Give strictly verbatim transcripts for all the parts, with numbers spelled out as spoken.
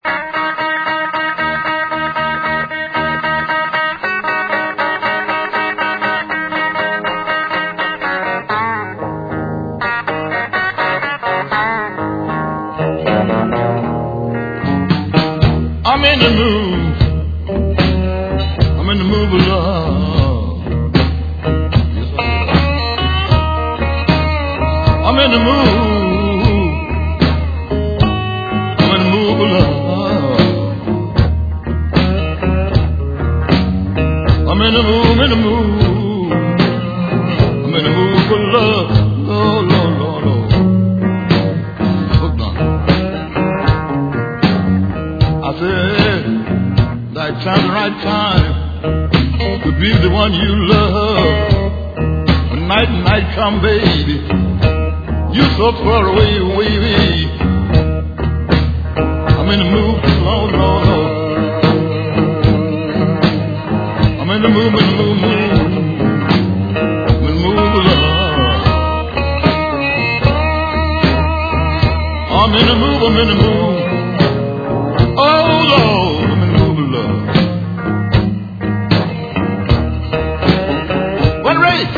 I'm in the mood. I'm in the mood of love. Yes, I am. I'm in the mood. I'm in the mood of love. I'm in the mood, I'm in the mood. I'm in the mood for love. Oh, Lord, Lord, Lord. Hooked on it. I said, right time, the right time to be the one you love. When night and night come, baby, you so far away, baby. I'm in the mood for love, Lord, Lord. I'm in the mood, in the mood, mood. I'm in the mood for love. I'm in the mood, I'm in the mood. Oh, Lord, I'm in the mood of love. What race?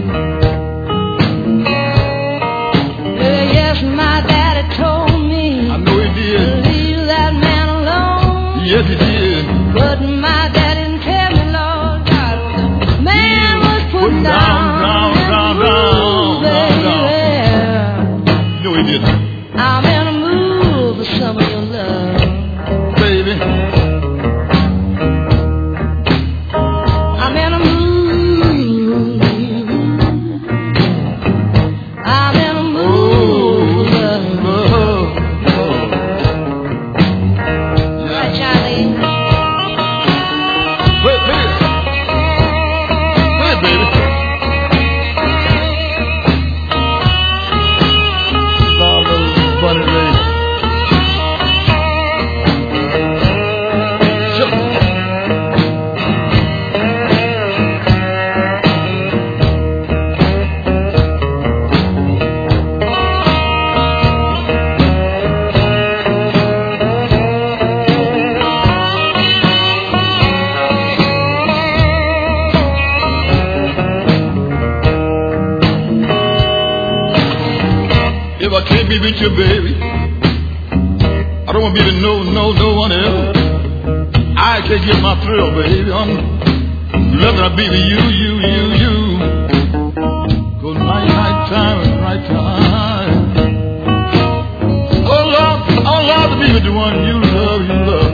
Yes, my daddy told me. I know he did. Leave that man alone. Yes, he did. But my dad didn't tell me, Lord God, the man was putting Down, down, down, down, down, down, baby. No, he didn't. I'm in a mood for some of your love. Baby. I'm in a mood. I'm in a mood for love. Oh, oh. Right, Charlie? Wait, wait. Wait, baby. All those bunny rays. Sure. If I can't be with you, baby, I don't want to be with no, no, no one else. I can't get my thrill, baby. I'm loving to be with you, you, you, you. Cause night, night time is right time. Oh, Lord, I love to be with the one you love, you love.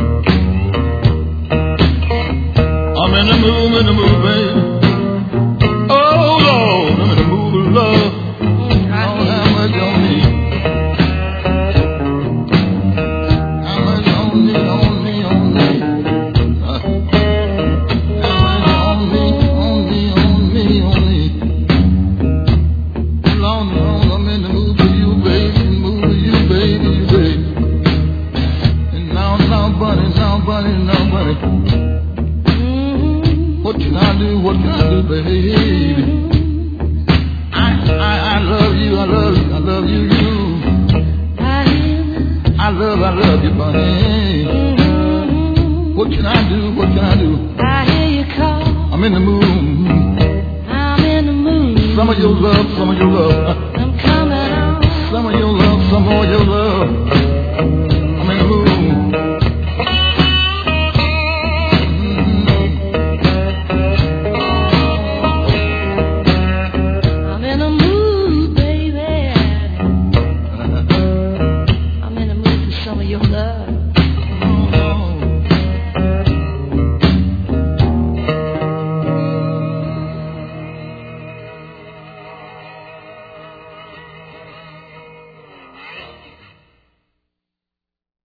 I'm in the mood, in the mood, baby. Oh, Lord, I'm in the mood of love. How much on me? How much on me, on me, on me? Uh, how much on me, on me, on me, on me? Long, long, I'm in the mood for you, baby, the mood for you, baby, you, baby. And now, now, bunny, now, bunny, now, bunny. What can I do, what can I do, baby? I, I love you, I love you, I love you, you. I love, I love you, bunny. What can I do, what can I do? I hear you call. I'm in the mood. I'm in the mood. Some of your love, some of your love. I'm coming on. Some of your love, some of your love. I'm in the mood. I'm in the mood, baby. I'm in the mood for some of your love.